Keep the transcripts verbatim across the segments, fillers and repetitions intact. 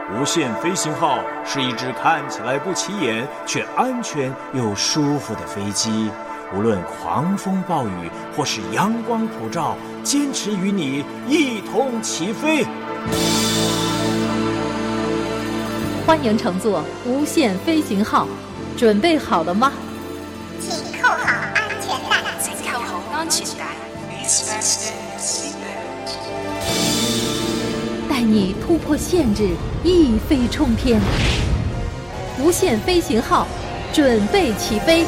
无限飞行号是一只看起来不起眼却安全又舒服的飞机，无论狂风暴雨或是阳光普照，坚持与你一同起飞。 欢迎乘坐无限飞行号，准备好了吗？ 请扣好安全带。 请扣好安全带。 带你突破限制，一飞冲天。无限飞行号，准备起飞。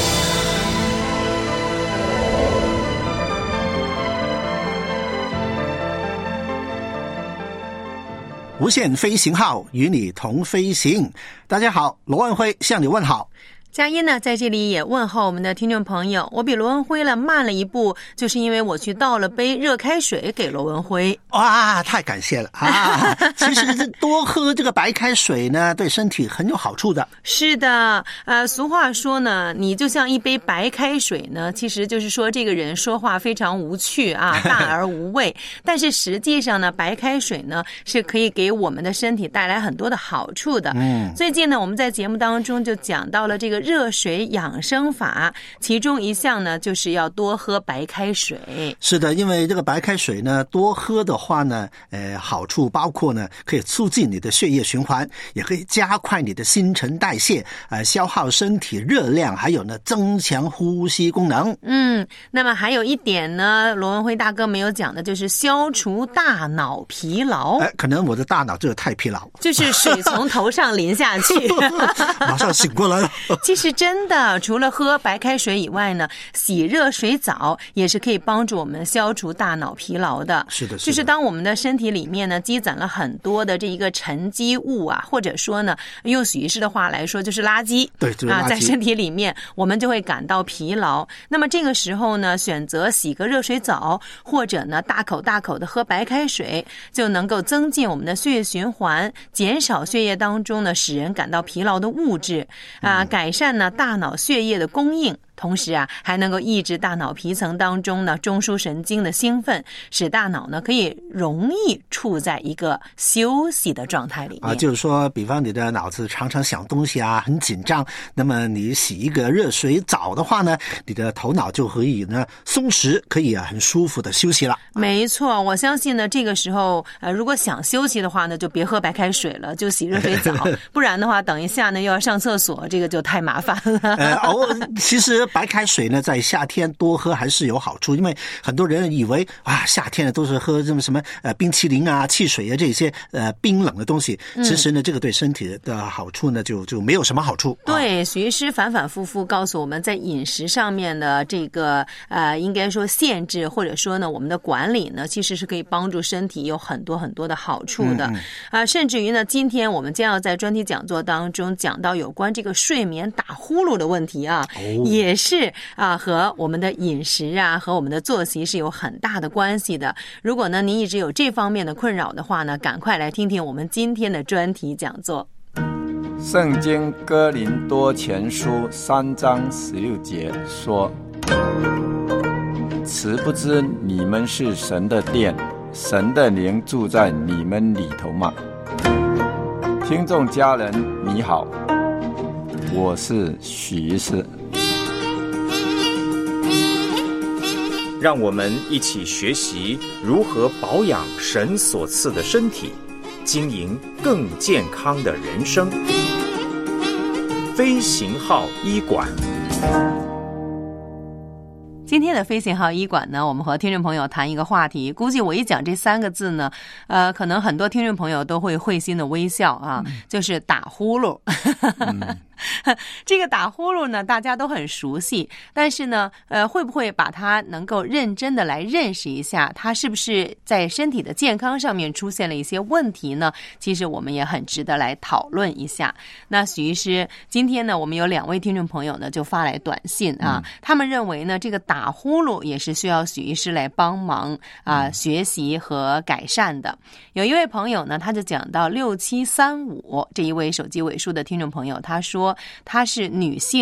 无限飞行号与你同飞行。大家好，罗文辉向你问好。 佳音呢，在这里也问候我们的听众朋友。我比罗文辉了慢了一步，就是因为我去倒了杯热开水给罗文辉。 哇，太感谢了啊！其实多喝这个白开水呢，对身体很有好处的。 是的，呃，俗话说呢，你就像一杯白开水呢，其实就是说这个人说话非常无趣啊，大而无味。但是实际上呢，白开水呢是可以给我们的身体带来很多的好处的。嗯，最近呢，我们在节目当中就讲到了这个热水养生法，其中一项呢就是要多喝白开水。 是的，因为这个白开水呢多喝的话呢，呃，好处包括呢可以促进你的血液循环，也可以加快你的新陈代谢，呃，消耗身体热量，还有呢增强呼吸功能。 嗯，那么还有一点呢，罗文辉大哥没有讲的，就是消除大脑疲劳。 哎，可能我的大脑这个太疲劳， 就是水从头上淋下去， 马上醒过来了。 其实真的，除了喝白开水以外呢，洗热水澡也是可以帮助我们消除大脑疲劳的。 是的，是的， 就是当我们的身体里面呢积攒了很多的这一个沉积物啊，或者说呢，用许医师的话来说就是垃圾， 对，就是垃圾啊，在身体里面，我们就会感到疲劳。那么这个时候呢，选择洗个热水澡，或者呢大口大口的喝白开水，就能够增进我们的血液循环，减少血液当中呢使人感到疲劳的物质啊，改善呢大脑血液的供应，同时啊还能够抑制大脑皮层当中呢中枢神经的兴奋，使大脑呢可以容易处在一个休息的状态里面。 啊，就是说比方你的脑子常常想东西啊，很紧张，那么你洗一个热水澡的话呢，你的头脑就可以呢松弛，可以啊很舒服的休息了。 没错，我相信呢这个时候呃如果想休息的话呢，就别喝白开水了，就洗热水澡不然的话等一下呢又要上厕所，这个就太麻烦了。 呃哦，其实白开水呢在夏天多喝还是有好处，因为很多人以为啊夏天呢都是喝什么什么呃冰淇淋啊、汽水啊这些呃冰冷的东西，其实呢、嗯、这个对身体的好处呢就就没有什么好处。 对，许医师反反复复告诉我们，在饮食上面的这个呃应该说限制或者说呢我们的管理呢，其实是可以帮助身体有很多很多的好处的。啊、嗯呃，甚至于呢今天我们将要在专题讲座当中讲到有关这个睡眠打呼噜的问题啊，哦、也是啊和我们的饮食啊和我们的作息是有很大的关系的。如果呢您一直有这方面的困扰的话呢，赶快来听听我们今天的专题讲座。 圣经哥林多前书三章十六节说，此不知你们是神的殿，神的灵住在你们里头吗？听众家人你好，我是许医师。 让我们一起学习如何保养神所赐的身体，经营更健康的人生。飞行号医馆。 今天的飞行号医馆呢，我们和听众朋友谈一个话题，估计我一讲这三个字呢，呃，可能很多听众朋友都会会心的微笑啊，嗯、就是打呼噜。嗯这个打呼噜呢大家都很熟悉，但是呢呃，会不会把它能够认真的来认识一下，它是不是在身体的健康上面出现了一些问题呢？其实我们也很值得来讨论一下。那许医师，今天呢我们有两位听众朋友呢就发来短信啊、嗯、他们认为呢这个打呼噜也是需要许医师来帮忙啊、呃、学习和改善的。有一位朋友呢他就讲到六七三五这一位手机尾数的听众朋友，他说她是女性，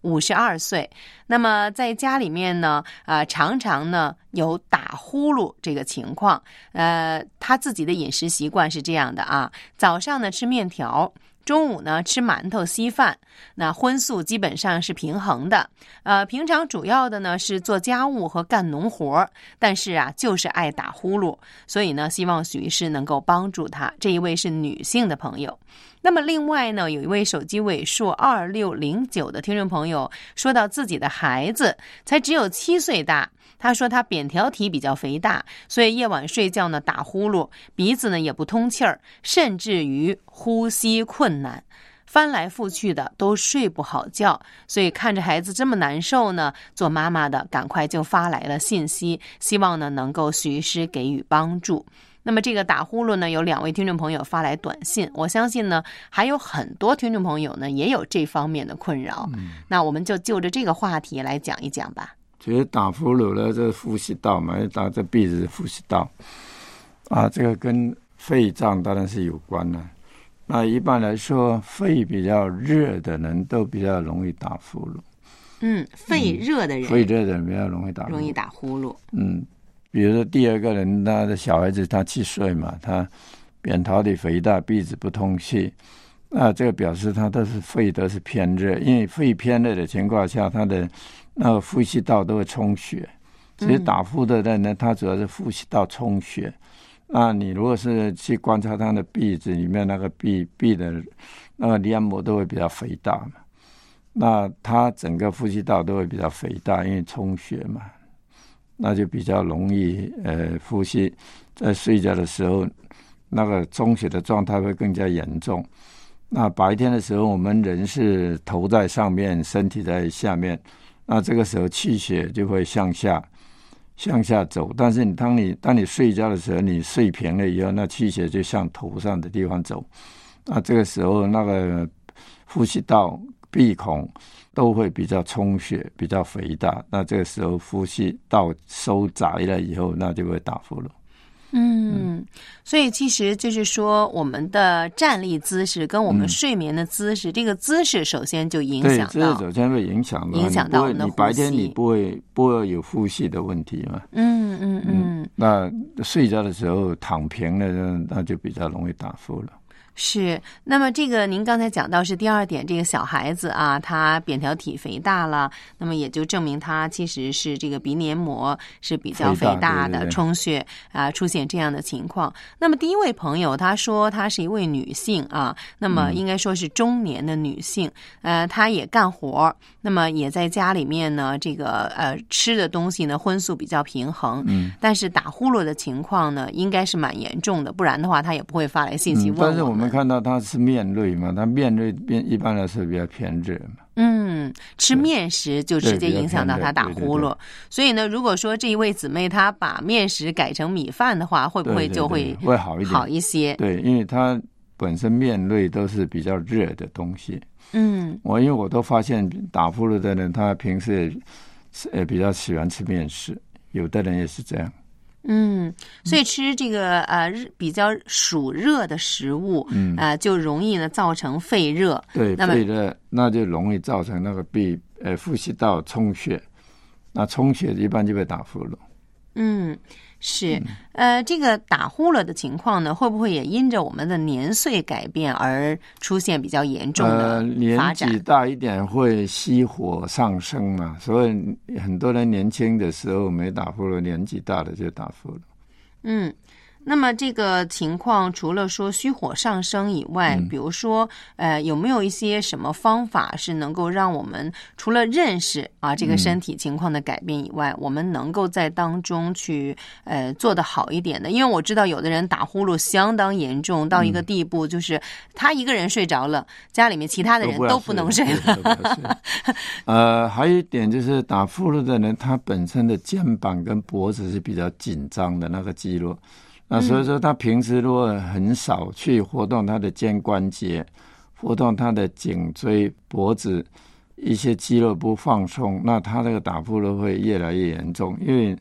五十二岁。那么在家里面呢，呃，常常呢有打呼噜这个情况。呃，他自己的饮食习惯是这样的啊，早上呢吃面条，中午呢吃馒头稀饭，那荤素基本上是平衡的。呃，平常主要的呢是做家务和干农活，但是啊就是爱打呼噜，所以呢希望许医师能够帮助他。这一位是女性的朋友。那么另外呢，有一位手机尾数二六零九的听众朋友说到自己的孩子才只有七岁大，他说他扁桃体比较肥大，所以夜晚睡觉呢打呼噜，鼻子呢也不通气儿，甚至于呼吸困难，翻来覆去的都睡不好觉。所以看着孩子这么难受呢，做妈妈的赶快就发来了信息，希望呢能够徐师给予帮助。那么这个打呼噜呢，有两位听众朋友发来短信，我相信呢还有很多听众朋友呢也有这方面的困扰。嗯、那我们就就着这个话题来讲一讲吧。 其实打呼噜呢，这呼吸道嘛，打这鼻子呼吸道啊，这个跟肺脏当然是有关的。那一般来说，肺比较热的人都比较容易打呼噜。 嗯，肺热的人， 嗯、肺热的人比较容易打呼噜， 容易打呼噜。 嗯。比如说第二个人，他的小孩子他七岁嘛，他扁桃体肥大，鼻子不通气，那这个表示他都是肺都是偏热，因为肺偏热的情况下，他的那个呼吸道都会充血。其实打呼的人呢，他主要是呼吸道充血。那你如果是去观察他的鼻子里面那个鼻鼻的那个黏膜都会比较肥大嘛，那他整个呼吸道都会比较肥大，因为充血嘛。那就比较容易呃呼吸，在睡觉的时候那个充血的状态会更加严重。那白天的时候我们人是头在上面，身体在下面，那这个时候气血就会向下向下走，但是你当你当你睡觉的时候，你睡平了以后，那气血就向头上的地方走，那这个时候那个呼吸道鼻孔都会比较充血，比较肥大，那这个时候呼吸道收窄了以后，那就会打呼噜。 嗯，所以其实就是说，我们的站立姿势跟我们睡眠的姿势，嗯、这个姿势首先就影响到， 对，这首先会影响到， 影响到我们的呼吸。 你白天你不会不会有呼吸的问题嘛？ 嗯嗯嗯。 嗯，那睡觉的时候躺平了，那就比较容易打呼噜。 是，那么这个您刚才讲到是第二点，这个小孩子啊，他扁桃体肥大了，那么也就证明他其实是这个鼻黏膜是比较肥大的，充血啊，出现这样的情况。那么第一位朋友他说她是一位女性啊，那么应该说是中年的女性，嗯、呃，她也干活，那么也在家里面呢，这个呃吃的东西呢荤素比较平衡，嗯，但是打呼噜的情况呢应该是蛮严重的，不然的话他也不会发来信息问我们。 嗯、但是我们我们看到他是面类嘛，他面类一般来说比较偏热嘛。 嗯，吃面食就直接影响到他打呼噜。所以呢，如果说这一位姊妹她把面食改成米饭的话，会不会就会会好一点？ 好一些。 对，因为它本身面类都是比较热的东西。 嗯， 我因为我都发现打呼噜的人，他平时也也比较喜欢吃面食，有的人也是这样。 嗯，所以吃这个呃比较暑热的食物，嗯，呃就容易呢造成肺热。 对，肺热那就容易造成那个鼻呃呼吸道充血，那充血一般就会打呼噜。 嗯，是，呃，这个打呼噜的情况呢，会不会也因着我们的年岁改变而出现比较严重的发展？ 呃、年纪大一点会熄火上升嘛，所以很多人年轻的时候没打呼噜，年纪大了就打呼噜。 嗯。那么这个情况除了说虚火上升以外，嗯、比如说呃有没有一些什么方法是能够让我们除了认识啊这个身体情况的改变以外，嗯、我们能够在当中去呃做得好一点的？因为我知道有的人打呼噜相当严重到一个地步，就是他一个人睡着了，嗯、家里面其他的人都不能睡了。 呃，还有一点就是打呼噜的人，他本身的肩膀跟脖子是比较紧张的那个肌肉。那所以说他平时如果很少去活动他的肩关节，活动他的颈椎、脖子一些肌肉不放松，那他这个打呼噜会越来越严重。因为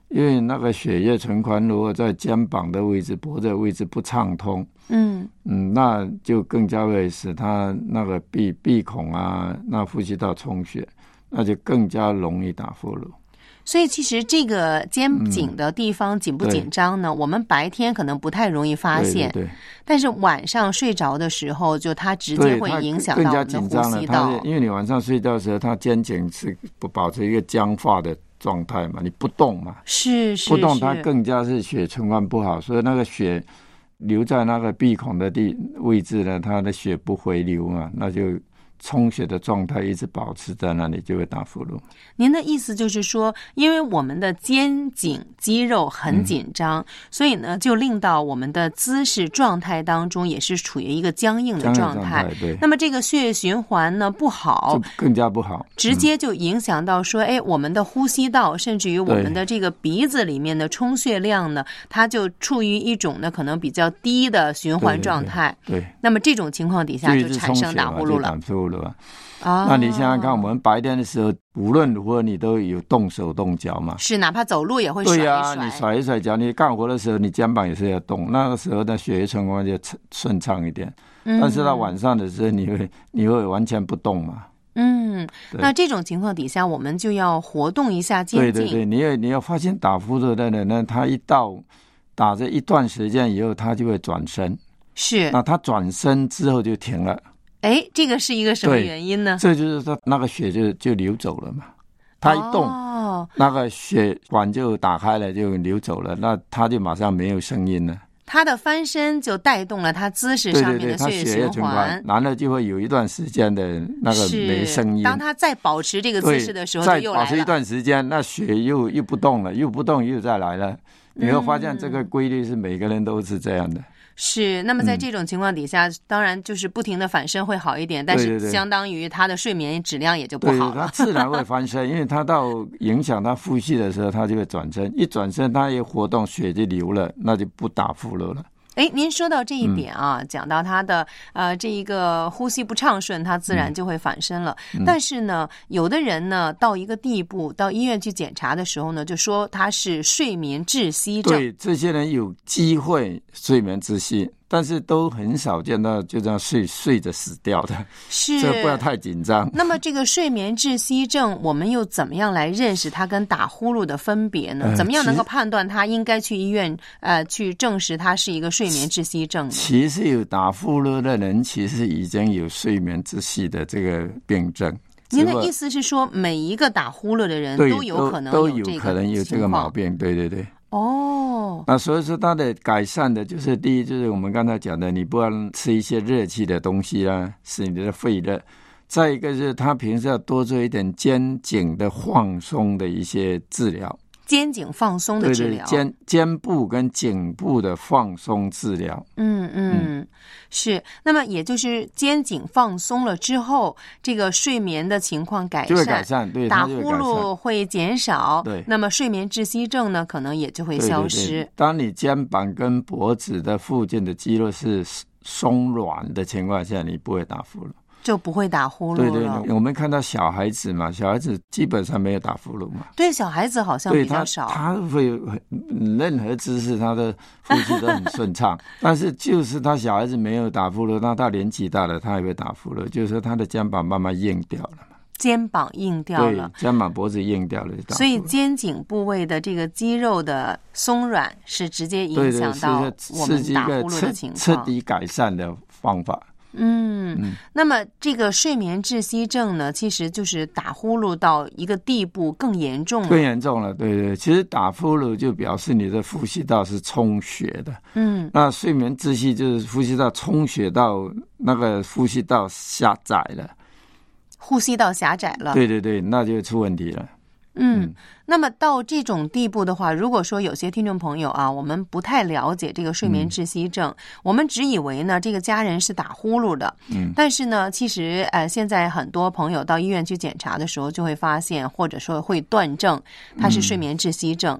因为那个血液循环如果在肩膀的位置、脖子的位置不畅通， 嗯嗯，那就更加会使他那个鼻鼻孔啊，那呼吸道充血，那就更加容易打呼噜。 所以其实这个肩颈的地方紧不紧张呢、嗯、我们白天可能不太容易发现， 对对对， 但是晚上睡着的时候就它直接会影响到我们的呼吸道。 因为你晚上睡觉的时候它肩颈是保持一个僵化的状态嘛，你不动嘛， 是是是， 不动它更加是血循环不好，所以那个血留在那个鼻孔的地位置呢，它的血不回流嘛，那就充血的状态一直保持在那里，就会打呼噜。 您的意思就是说，因为我们的肩颈肌肉很紧张、嗯、所以呢就令到我们的姿势状态当中也是处于一个僵硬的状态， 状态对， 那么这个血液循环呢不好， 就更加不好， 直接就影响到说、嗯、哎，我们的呼吸道甚至于我们的这个鼻子里面的充血量呢，它就处于一种呢可能比较低的循环状态， 对, 对, 对， 那么这种情况底下就产生打呼噜了。 啊，那你想想看，我们白天的时候无论如何你都有动手动脚嘛， 是，哪怕走路也会甩一甩。 对啊，你甩一甩脚，你干活的时候你肩膀也是要动，那个时候的血液循环就顺畅一点、嗯、但是到晚上的时候你会你会完全不动嘛。 嗯，那这种情况底下我们就要活动一下肩颈。 对对对，你要你要发现打呼噜的人呢，他一到打着一段时间以后他就会转身， 是， 那他转身之后就停了。 哎，这个是一个什么原因呢？ 这就是说那个血就就流走了嘛，他一动、哦、那个血管就打开了，就流走了，那他就马上没有声音了。 他的翻身就带动了他姿势上面的血液循环，对对对，他血液循环然后就会有一段时间的那个没声音。 当他再保持这个姿势的时候就又来了， 再保持一段时间，那血又又不动了，又不动又再来了。你会发现这个规律是每个人都是这样的。 是，那么在这种情况底下、嗯、当然就是不停的反身会好一点，但是相当于他的睡眠质量也就不好了。 对，他自然会翻身因为他到影响他呼吸的时候他就会转身，一转身他一活动血就流了，那就不打呼噜了。 哎，您说到这一点啊、嗯、讲到他的呃这一个呼吸不畅顺，他自然就会反身了、嗯、但是呢有的人呢到一个地步，到医院去检查的时候呢就说他是睡眠窒息症。 对，这些人有机会睡眠窒息，但是都很少见到就这样睡睡着死掉的， 是， 这不要太紧张。 那么这个睡眠窒息症我们又怎么样来认识它跟打呼噜的分别呢、呃、怎么样能够判断他应该去医院呃去证实他是一个睡眠窒息症呢？ 其实有打呼噜的人其实已经有睡眠窒息的这个病症。 您的意思是说每一个打呼噜的人都有可能有这个都有可能有这个毛病？对对对。 哦， 那所以说它的改善的就是第一就是我们刚才讲的，你不要吃一些热气的东西啦，使你的肺热。再一个就是他平时要多做一点肩颈的放松的一些治疗， 肩颈放松的治疗， 对对，肩肩部跟颈部的放松治疗。 嗯嗯，嗯是。那么也就是肩颈放松了之后，这个睡眠的情况改善， 就会改善，对， 打呼噜会减少， 对。 那么睡眠窒息症呢，可能也就会消失。 对对对，当你肩膀跟脖子的附近的肌肉是松软的情况下，你不会打呼噜。 就不会打呼噜了。 对对对，我们看到小孩子嘛，小孩子基本上没有打呼噜嘛。 对，小孩子好像比较少。 他, 他会任何姿势他的呼吸都很顺畅，但是就是他小孩子没有打呼噜，那他年纪大了他也会打呼噜，就是说他的肩膀慢慢硬掉了嘛。 肩膀硬掉了， 对，肩膀脖子硬掉了， 所以肩颈部位的这个肌肉的松软是直接影响到我们打呼噜的情况， 彻底改善的方法。 嗯，嗯，那么这个睡眠窒息症呢，其实就是打呼噜到一个地步更严重了， 更严重了。对对，其实打呼噜就表示你的呼吸道是充血的。 嗯， 那睡眠窒息就是呼吸道充血到那个呼吸道狭窄了， 呼吸道狭窄了。 对对对，那就出问题了。 嗯，嗯，那么到这种地步的话，如果说有些听众朋友啊，我们不太了解这个睡眠窒息症，嗯、我们只以为呢这个家人是打呼噜的， 嗯， 但是呢，其实呃现在很多朋友到医院去检查的时候，就会发现或者说会断症，它是睡眠窒息症。嗯，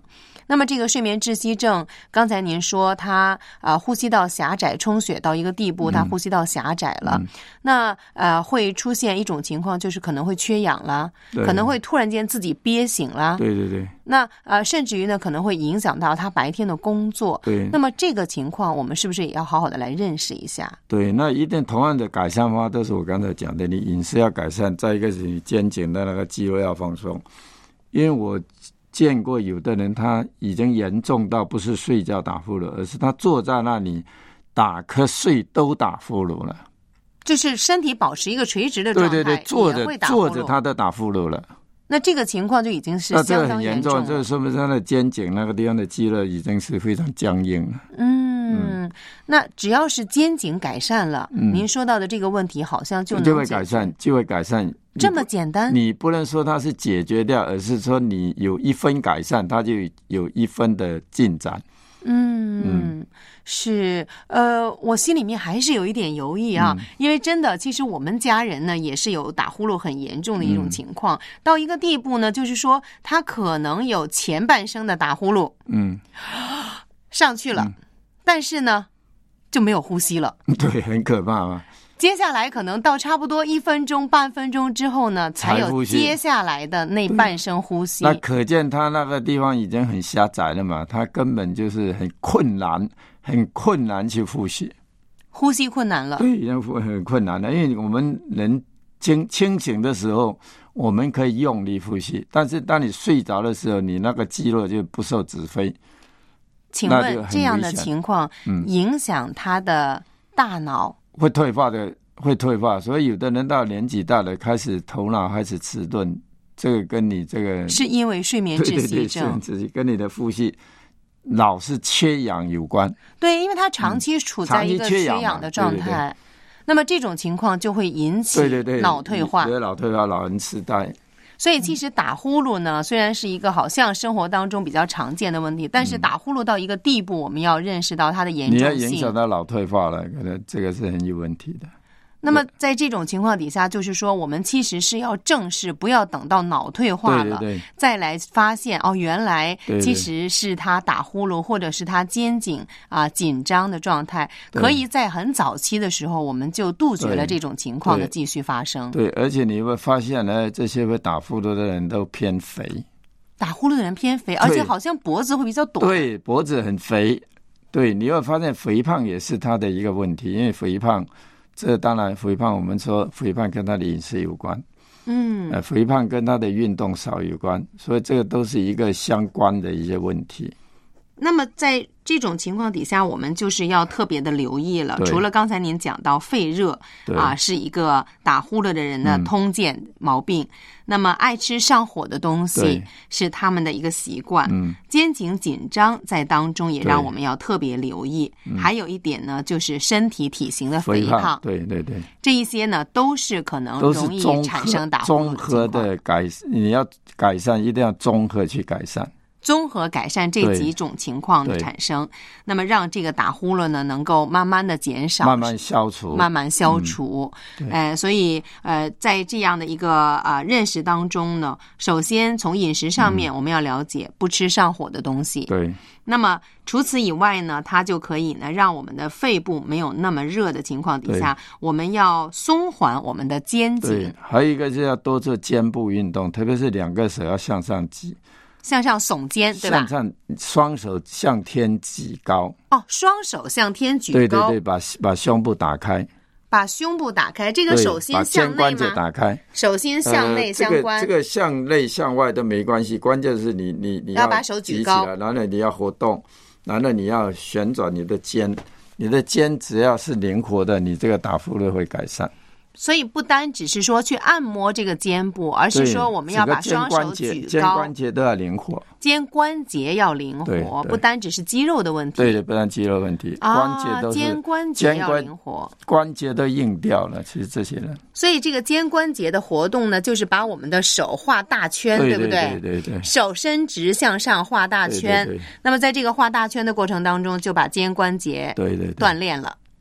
那么这个睡眠窒息症，刚才您说他呃呼吸道狭窄，充血到一个地步，他呼吸道狭窄了，嗯、那呃会出现一种情况，就是可能会缺氧啦，可能会突然间自己憋醒啦。 对对对。 那呃甚至于呢，可能会影响到他白天的工作。 对。 那么这个情况，我们是不是也要好好的来认识一下？ 对，那一定同样的改善方法都是我刚才讲的，你饮食要改善，再一个是你肩颈的那个肌肉要放松，因为我见过有的人他已经严重到不是睡觉打呼噜，而是他坐在那里打瞌睡都打呼噜了， 就是身体保持一个垂直的状态， 对对对，坐着坐着他都打呼噜了。 那这个情况就已经是相当严重了， 那这个很严重，这说明他的肩颈那个地方的肌肉已经是非常僵硬了。 嗯，嗯那只要是肩颈改善了，嗯、您说到的这个问题好像就能就会改善，就会改善。 这么简单？ 你不能说它是解决掉，而是说你有一分改善，它就有一分的进展。嗯嗯，是呃，我心里面还是有一点犹豫啊，嗯、因为真的，其实我们家人呢也是有打呼噜很严重的一种情况，嗯、到一个地步呢，就是说他可能有前半生的打呼噜，嗯，上去了，嗯、但是呢就没有呼吸了， 对，很可怕嘛。 接下来可能到差不多一分钟、半分钟之后呢，才有接下来的那半声呼吸。 那可见他那个地方已经很狭窄了嘛，他根本就是很困难、很困难去呼吸， 呼吸困难了。 对，已经很困难了。因为我们人清清醒的时候，我们可以用力呼吸，但是当你睡着的时候，你那个肌肉就不受指挥。 请问这样的情况影响他的大脑？嗯会退化的，会退化，所以有的人到年纪大了，开始头脑开始迟钝，这个跟你这个是因为睡眠窒息症， 对对对，跟你的呼吸老是缺氧有关。 对，因为他长期处在一个缺氧的状态，嗯、对对对，那么这种情况就会引起脑退化， 对对对，脑退化、老人痴呆。 所以其实打呼噜呢，虽然是一个好像生活当中比较常见的问题，但是打呼噜到一个地步，我们要认识到它的严重性。 你要影响到脑退化了，可能这个是很有问题的。 那么在这种情况底下，就是说我们其实是要正视，不要等到脑退化了， 对对对， 再来发现哦，原来其实是他打呼噜，或者是他肩颈啊紧张的状态，可以在很早期的时候，我们就杜绝了这种情况的继续发生。 对，对，而且你会发现呢，这些会打呼噜的人都偏肥， 打呼噜的人偏肥，而且好像脖子会比较短， 对，脖子很肥。对，你会发现肥胖也是他的一个问题，因为肥胖。这当然，肥胖我们说肥胖跟他的饮食有关，嗯，呃，肥胖跟他的运动少有关，所以这个都是一个相关的一些问题。 那么在这种情况底下，我们就是要特别的留意了。除了刚才您讲到肺热啊，是一个打呼噜的人的通见毛病。嗯、那么爱吃上火的东西是他们的一个习惯。嗯、肩颈紧张在当中也让我们要特别留意。还有一点呢，就是身体体型的肥胖。 肥胖对对对， 这一些呢都是可能容易产生打呼噜的综合的改，你要改善一定要综合去改善。 综合改善这几种情况的产生，那么让这个打呼噜呢能够慢慢的减少， 慢慢消除， 慢慢消除。嗯、呃，所以呃，在这样的一个呃认识当中呢，首先从饮食上面我们要了解不吃上火的东西。 对。 那么除此以外呢，它就可以呢让我们的肺部没有那么热的情况底下，我们要松缓我们的肩颈。 对，还有一个是要多做肩部运动，特别是两个手要向上举。 向上耸肩，对吧？ 向上，双手向天举高。 哦，双手向天举高。 对对对，把把胸部打开。 把胸部打开，这个首先向内吗？ 把肩关节打开。 首先向内相关、 呃这个。这个向内向外都没关系，关键是你你你要, 要把手举高， 然后你要活动，然后你要旋转你的肩，你的肩只要是灵活的，你这个打呼噜会改善。 所以不单只是说去按摩这个肩部，而是说我们要把双手举高， 肩关节都要灵活， 肩关节要灵活，不单只是肌肉的问题。 对对，不单肌肉问题， 啊、 关节都是肩关节要灵活， 关节都硬掉了。其实这些人， 所以这个肩关节的活动呢，就是把我们的手画大圈， 对不对？ 对对对对， 手伸直向上画大圈。 对对对， 那么在这个画大圈的过程当中，就把肩关节对对锻炼了。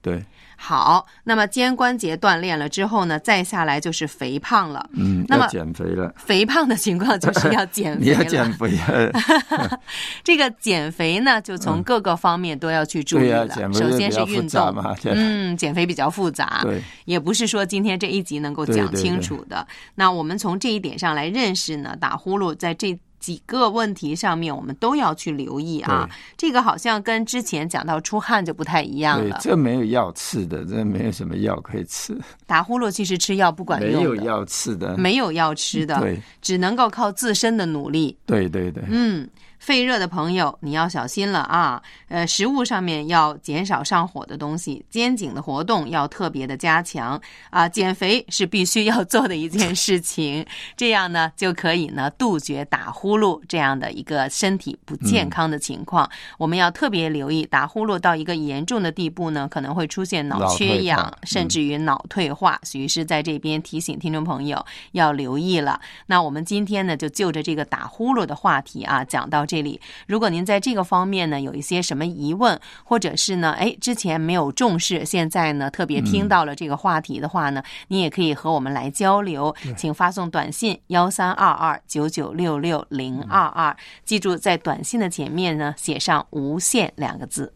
对。 好，那么肩关节锻炼了之后呢，再下来就是肥胖了。 嗯， 那么要减肥了。 肥胖的情况就是要减肥了。 你要减肥了。 这个减肥呢，就从各个方面都要去注意了。 嗯、对啊， 首先是运动嘛， 嗯，减肥比较复杂， 对， 也不是说今天这一集能够讲清楚的。对对对，那我们从这一点上来认识呢，打呼噜在这几个问题上面我们都要去留意啊，这个好像跟之前讲到出汗就不太一样了。 对，这没有药吃的，这没有什么药可以吃。 打呼噜其实吃药不管用的， 没有药吃的， 没有药吃的， 对， 只能够靠自身的努力。 对对对， 嗯。肺热的朋友你要小心了啊，呃，食物上面要减少上火的东西，肩颈的活动要特别的加强啊，减肥是必须要做的一件事情，这样呢就可以呢杜绝打呼噜这样的一个身体不健康的情况、嗯、我们要特别留意，打呼噜到一个严重的地步呢，可能会出现脑缺氧，甚至于脑退化。许医师在这边提醒听众朋友要留意了。那我们今天呢就就着这个打呼噜的话题啊讲到这里，如果您在这个方面呢有一些什么疑问，或者是呢哎之前没有重视，现在呢特别听到了这个话题的话呢、嗯、你也可以和我们来交流，请发送短信一三二二九九六六零二二，记住在短信的前面呢写上无限两个字。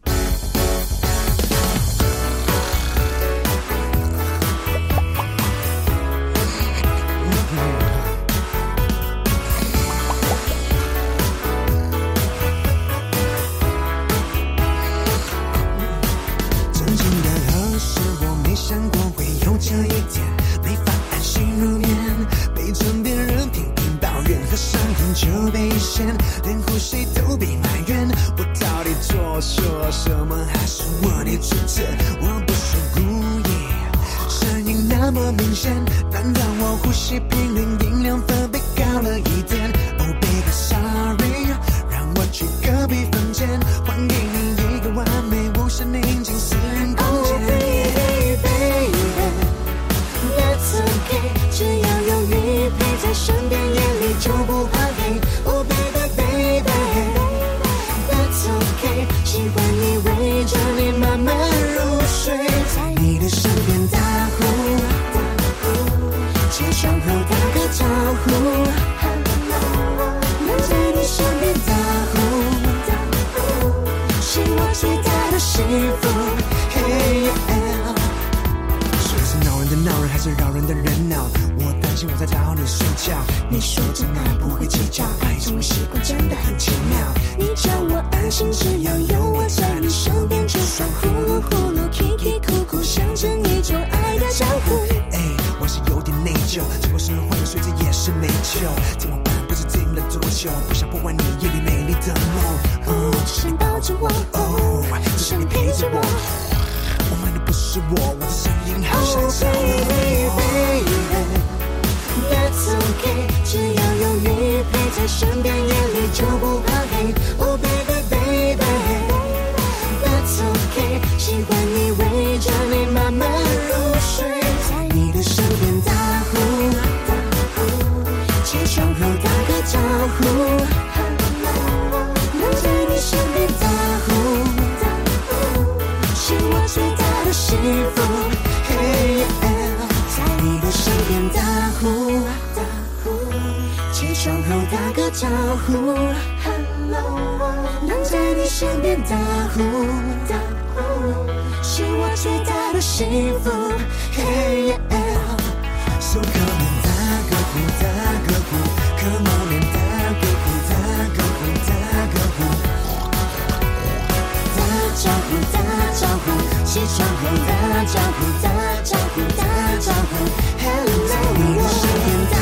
这一天没法安心入眠，被枕边人频频抱怨和伤痕就被掀，连呼吸都被埋怨。我到底做错什么，还是我的主责？我不是故意，声音那么明显，难道我呼吸频率音量分贝高了一点？ Oh baby sorry， 让我去隔壁房间还给你一个完美无限宁静私人空间。 Oh baby baby That's okay， 只要有你陪在身边，夜里就不怕黑。Oh baby baby That's okay， 喜欢你围着你慢慢入睡，在你的身边打呼，起床后打个招呼，能在你身边打呼，是我最大的幸福。Hey yeah，闹人还是扰人的人闹，我担心我在打扰你睡觉。你说真爱不会计较，爱这种习惯真的很奇妙。你叫我安心，只要有我在你身边，就算呼噜呼噜 Kiki 哭哭，象征一种爱的交互。哎，我是有点内疚，结果是换个睡姿也是没救，怎么办？不知停了多久，不想破坏你夜里美丽的梦。哦，只想抱着我，哦，只想你陪着我。我买的不是我，我的声音好像小我。Oh baby baby That's okay， 只要有你陪在身边，夜里就不怕黑。Oh baby baby That's okay， 喜欢你围着你慢慢入睡，在你的身边打呼，起床后打个招呼，能在你身边打呼，是我最大的幸福。Hey yeah， 在你的身边打呼，起床后打个招呼，能在你身边打呼，是我最大的幸福。Hey yeah，So come on， 打个呼，打个呼 ，Come on and 打个呼，打个呼，打个呼，打招呼，打招呼，起床后打招呼，打招呼，打招呼 ，Hello， 在你的身边打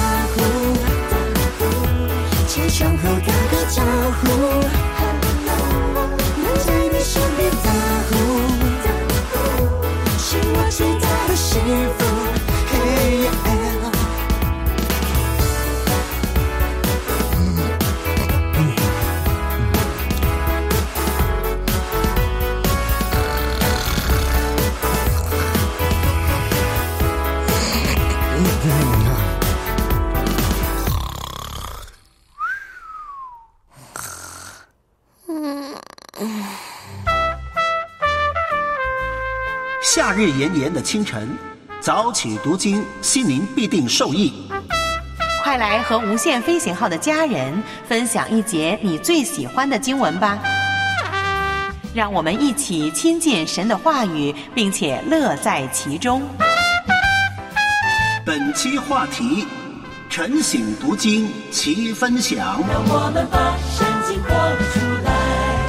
呼，起床后打个招呼，能在你身边打呼，是我最大的幸福。Hey yeah。 夏日炎炎的清晨，早起读经，心灵必定受益。 快来和无限飞行号的家人分享一节你最喜欢的经文吧，让我们一起亲近神的话语，并且乐在其中。 本期话题：晨醒读经齐分享。 让我们把圣经活出来。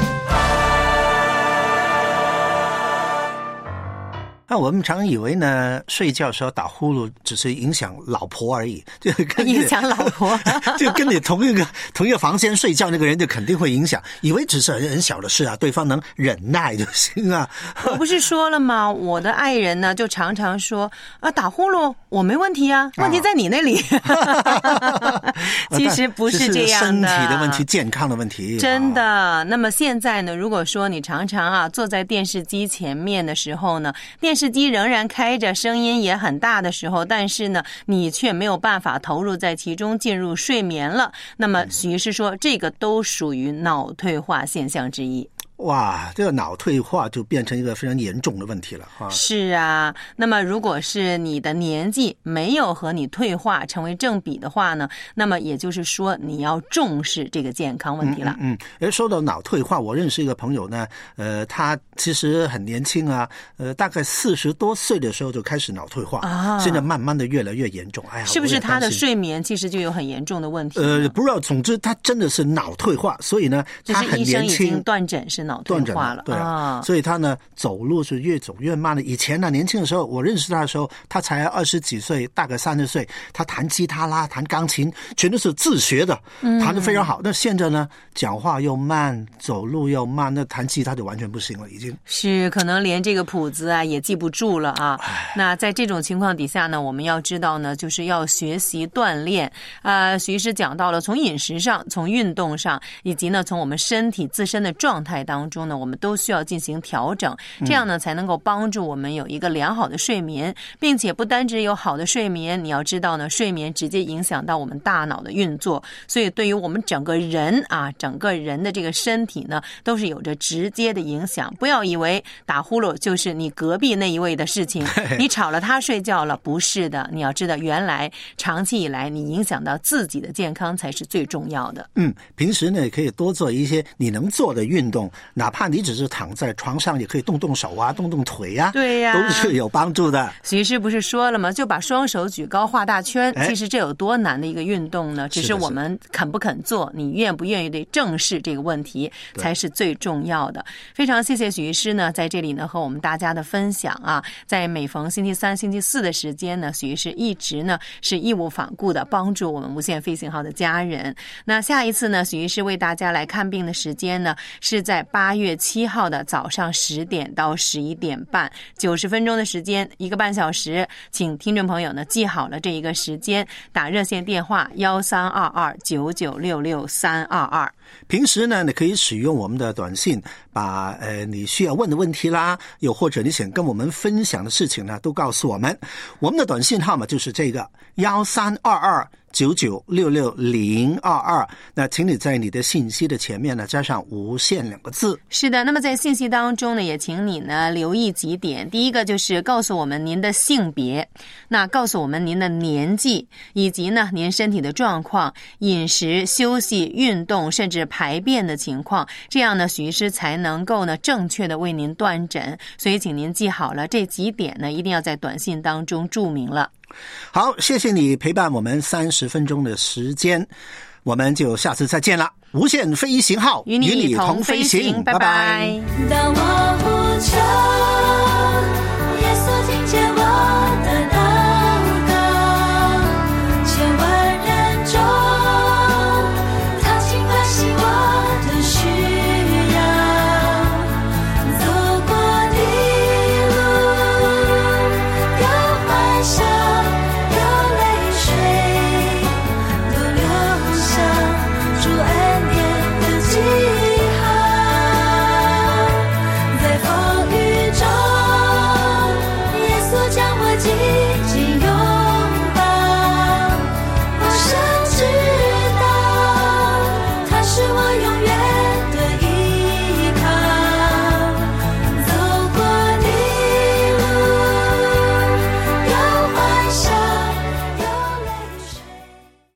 那我们常以为呢，睡觉的时候打呼噜只是影响老婆而已，就跟影响老婆， 就跟你同一个同一个房间睡觉那个人就肯定会影响，以为只是很很小的事啊，对方能忍耐就行啊。 我不是说了吗？我的爱人呢，就常常说啊，打呼噜我没问题啊，问题在你那里。啊、其实不是这样的， 身体的问题，健康的问题， 真的。啊、那么现在呢，如果说你常常啊坐在电视机前面的时候呢，电视机仍然开着，声音也很大的时候，但是呢，你却没有办法投入在其中，进入睡眠了。那么徐医师说，这个都属于脑退化现象之一。 哇，这个脑退化就变成一个非常严重的问题了啊！ 是啊，那么如果是你的年纪没有和你退化成为正比的话呢，那么也就是说你要重视这个健康问题了。 嗯，哎、嗯，说到脑退化，我认识一个朋友呢，呃，他其实很年轻啊，呃，大概四十多岁的时候就开始脑退化，啊，现在慢慢的越来越严重。哎呀， 是不是他的睡眠其实就有很严重的问题？ 呃，不知道，总之他真的是脑退化，所以呢，他很年轻， 就是医生已经断诊是脑退化了， 对啊， 啊， 所以他呢走路是越走越慢的。以前呢年轻的时候，我认识他的时候，他才二十几岁，大概三十岁，他弹吉他啦、弹钢琴，全都是自学的，弹得非常好。那、嗯、现在呢，讲话又慢，走路又慢，那弹吉他就完全不行了，已经是可能连这个谱子啊也记不住了啊。那在这种情况底下呢，我们要知道呢，就是要学习锻炼。呃，徐医师讲到了，从饮食上、从运动上，以及呢从我们身体自身的状态当中呢，我们都需要进行调整，这样呢才能够帮助我们有一个良好的睡眠，并且不单只有好的睡眠，你要知道呢，睡眠直接影响到我们大脑的运作，所以对于我们整个人啊，整个人的这个身体呢，都是有着直接的影响。不要以为打呼噜就是你隔壁那一位的事情，你吵了他睡觉了，不是的，你要知道，原来长期以来你影响到自己的健康才是最重要的。 嗯，平时呢可以多做一些你能做的运动，哪怕你只是躺在床上，也可以动动手啊，动动腿啊， 对呀、 啊，都是有帮助的。 徐医师不是说了吗？就把双手举高画大圈，其实这有多难的一个运动呢？只是我们肯不肯做，你愿不愿意对正视这个问题，才是最重要的。非常谢谢许医师呢，在这里呢和我们大家的分享啊，在每逢星期三、星期四的时间呢，许医师一直呢是义无反顾的帮助我们无限飞行号的家人。那下一次呢，许医师为大家来看病的时间呢，是在八月七号的早上十点到十一点半，九十分钟的时间，一个半小时，请听众朋友呢记好了这一个时间，打热线电话幺三二二九九六六三二二。 平时呢，你可以使用我们的短信，把呃你需要问的问题啦，又或者你想跟我们分享的事情呢，都告诉我们。我们的短信号码就是这个幺三二二九九六六零二二，那请你在你的信息的前面呢加上无限两个字。 是的，那么在信息当中呢，也请你呢留意几点。第一个就是告诉我们您的性别，那告诉我们您的年纪，以及呢您身体的状况、饮食、休息、运动，甚至排便的情况，这样呢许医师才能够呢正确的为您断诊。所以请您记好了这几点呢，一定要在短信当中注明了。 好，谢谢你陪伴我们三十分钟的时间，我们就下次再见了。无限飞行号与你同飞行，拜拜。 当我呼求